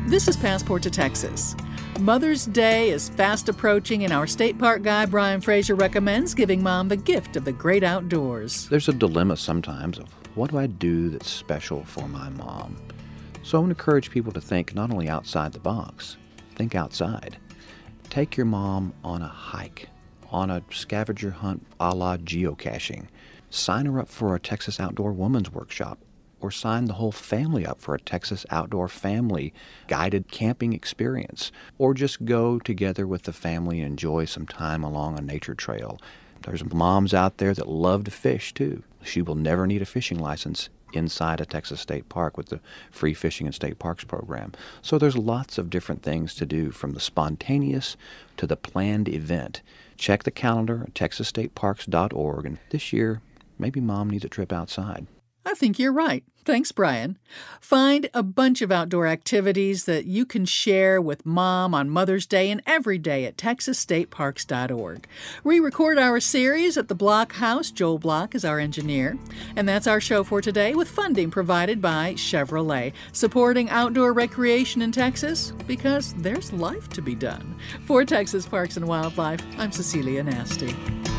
This is Passport to Texas. Mother's Day is fast approaching, and our state park guy, Brian Fraser, recommends giving Mom the gift of the great outdoors. There's a dilemma sometimes of what do I do that's special for my mom? So I want to encourage people to think not only outside the box, think outside. Take your mom on a hike, on a scavenger hunt a la geocaching. Sign her up for a Texas Outdoor Women's Workshop, or sign the whole family up for a Texas Outdoor Family guided camping experience, or just go together with the family and enjoy some time along a nature trail. There's moms out there that love to fish too. She will never need a fishing license inside a Texas state park with the free fishing and state parks program. So there's lots of different things to do, from the spontaneous to the planned event. Check the calendar at texasstateparks.org, and this year, maybe Mom needs a trip outside. I think you're right. Thanks, Brian. Find a bunch of outdoor activities that you can share with Mom on Mother's Day and every day at texasstateparks.org. We record our series at the Block House. Joel Block is our engineer. And that's our show for today, with funding provided by Chevrolet, supporting outdoor recreation in Texas because there's life to be done. For Texas Parks and Wildlife, I'm Cecilia Nasty.